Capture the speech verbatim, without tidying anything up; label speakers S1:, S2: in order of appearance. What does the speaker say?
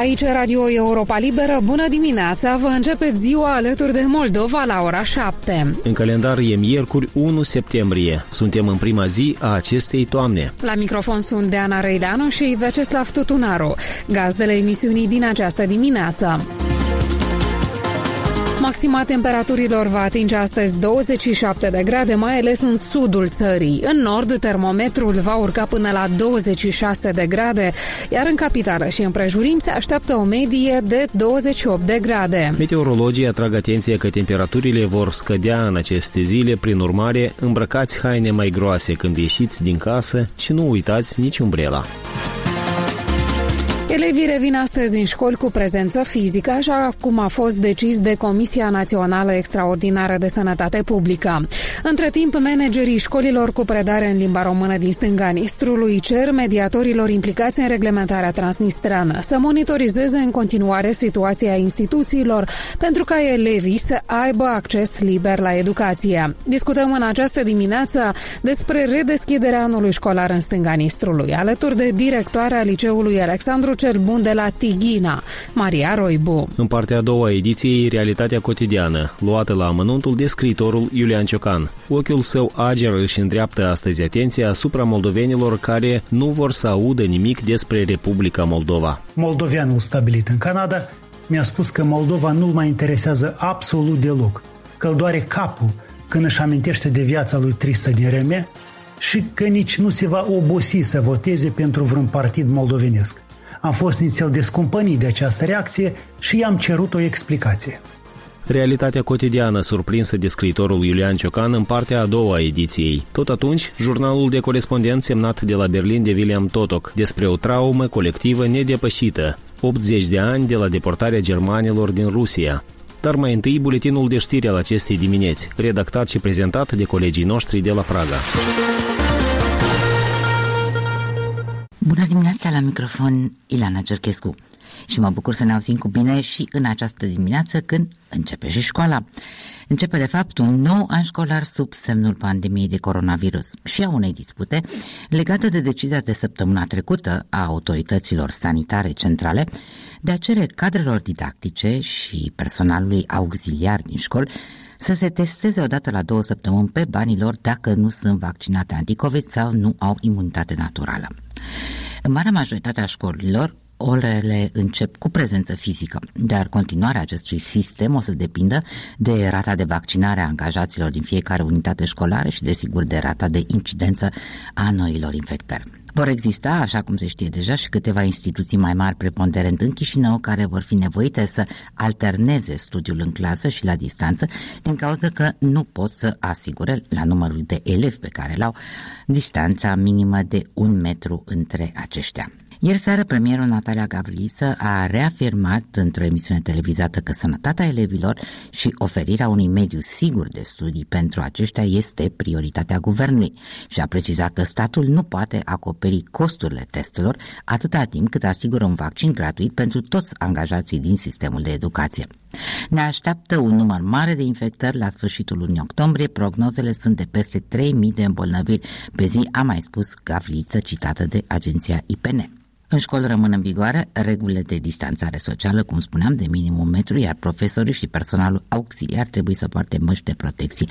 S1: Aici Radio Europa Liberă, bună dimineața, vă începeți ziua alături de Moldova la ora șapte.
S2: În calendar e miercuri unu septembrie, suntem în prima zi a acestei toamne.
S1: La microfon sunt Deana Răileanu și Veceslav Tutunaru, gazdele emisiunii din această dimineață. Maxima temperaturilor va atinge astăzi douăzeci și șapte de grade, mai ales în sudul țării. În nord, termometrul va urca până la douăzeci și șase de grade, iar în capitală și împrejurim se așteaptă o medie de douăzeci și opt de grade.
S2: Meteorologii atrag atenția că temperaturile vor scădea în aceste zile, prin urmare, îmbrăcați haine mai groase când ieșiți din casă și nu uitați nici umbrela.
S1: Elevii revin astăzi în școli cu prezență fizică, așa cum a fost decis de Comisia Națională Extraordinară de Sănătate Publică. Între timp, managerii școlilor cu predare în limba română din stânga Nistrului cer mediatorilor implicați în reglementarea transnistreană să monitorizeze în continuare situația instituțiilor pentru ca elevii să aibă acces liber la educație. Discutăm în această dimineață despre redeschiderea anului școlar în stânga Nistrului, alături de directoarea Liceului Alexandru cel Bun de la Tighina, Maria Roibu.
S2: În partea a doua a ediției, Realitatea cotidiană, luată la amănuntul de scriitorul Iulian Ciocan. Ochiul său ager își îndreaptă astăzi atenția asupra moldovenilor care nu vor să audă nimic despre Republica Moldova.
S3: Moldoveanul stabilit în Canada mi-a spus că Moldova nu-l mai interesează absolut deloc, că îl doare capul când își amintește de viața lui tristă din Reme și că nici nu se va obosi să voteze pentru vreun partid moldovenesc. Am fost inițial descumpănit de această reacție și i-am cerut o explicație.
S2: Realitatea cotidiană, surprinsă de scriitorul Iulian Ciocan în partea a doua a ediției. Tot atunci, jurnalul de corespondent semnat de la Berlin de William Totok despre o traumă colectivă nedepășită, optzeci de ani de la deportarea germanilor din Rusia. Dar mai întâi, buletinul de știri al acestei dimineți, redactat și prezentat de colegii noștri de la Praga.
S4: Bună dimineața, la microfon Ilana Cerchescu și mă bucur să ne auzim cu bine și în această dimineață când începe și școala. Începe de fapt un nou an școlar sub semnul pandemiei de coronavirus și a unei dispute legate de decizia de săptămâna trecută a autorităților sanitare centrale de a cere cadrelor didactice și personalului auxiliar din școli să se testeze odată la două săptămâni pe banii lor dacă nu sunt vaccinate anticovid sau nu au imunitate naturală. În marea majoritate a școlilor, orele încep cu prezență fizică, dar continuarea acestui sistem o să depindă de rata de vaccinare a angajaților din fiecare unitate școlară și, desigur, de rata de incidență a noilor infectări. Vor exista, așa cum se știe deja, și câteva instituții mai mari, preponderent în Chișinău, care vor fi nevoite să alterneze studiul în clasă și la distanță, din cauza că nu pot să asigure, la numărul de elevi pe care l-au, distanța minimă de un metru între aceștia. Ieri seară, premierul Natalia Gavriță a reafirmat într-o emisiune televizată că sănătatea elevilor și oferirea unui mediu sigur de studii pentru aceștia este prioritatea guvernului și a precizat că statul nu poate acoperi costurile testelor atâta timp cât asigură un vaccin gratuit pentru toți angajații din sistemul de educație. Ne așteaptă un număr mare de infectări la sfârșitul lunii octombrie, prognozele sunt de peste trei mii de îmbolnăviri pe zi, a mai spus Gavriță, citată de agenția I P N. În școală rămân în vigoare regulile de distanțare socială, cum spuneam, de minim un metru, iar profesorii și personalul auxiliar trebuie să poarte măști de protecție